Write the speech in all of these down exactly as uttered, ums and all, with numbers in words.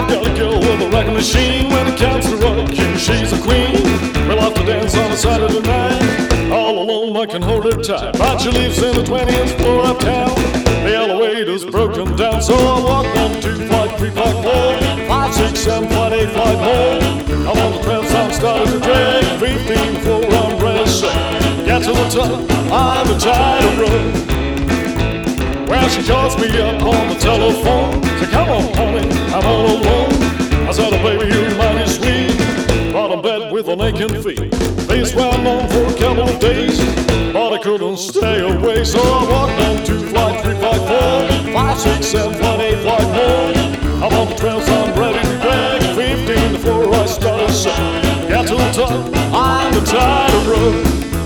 got a girl with a rocking machine. When it comes to rocking, she's a queen. We love to dance on a Saturday night. All alone, I can hold her tight. But she lives in the twentieth floor uptown. The elevator's broken down, so I walk one, two, five, three, five, four, five, six, seven, five, eight, five more. I'm on the twelfth, I'm starting to drag. Fifteen before I'm ready to say, get to the top, I'm the tired road. Well, she calls me up on the telephone. Say, come on, honey, I'm all alone. I said, oh, baby, you're mighty sweet. Brought in bed with an aching feet. They swam on for a couple of days, but I couldn't stay away. So I walked on two, flight, three, five, four, five, six, seven, flight, eight, flight more. I'm on the twelve, so I'm ready to drag. Fifteen before I start to say, get to the top, I'm the tired road.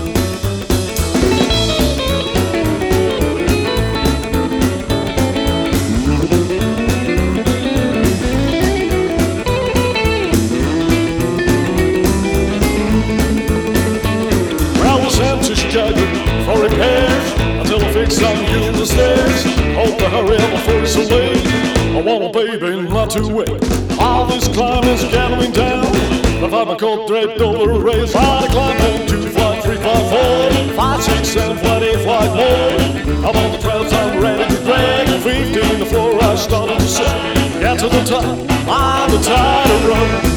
For repairs, until I fix some you the stairs. Hope to hurry up before it's so late. I want a baby not to wait. All this climbing's getting me down. The five my coat draped over a race. I climb on two, flight, three, five, four, five, six, seven, flight, eight, flight more. I'm on the twelfth, I'm ready to drag. Fifteen before I started to say, get to the top, I'm the tired road.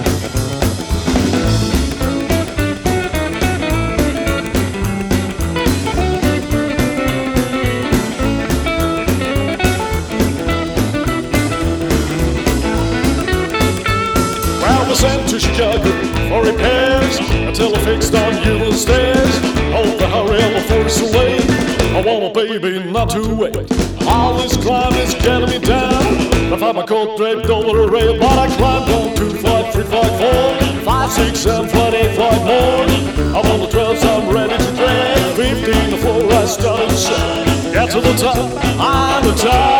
Sent to Chicago for repairs until I fixed on Union stairs. Hope to hurry up before it's too late. I want a baby not to wait. All this climbing's getting me down. I find my coat draped over a rail, but I climbed on two, flight, three, flight, four, five, six, seven, flight, eight, flight more. I'm on the twelve, so I'm ready to drag. Fifteen before I start to say, get to the top, I'm the top.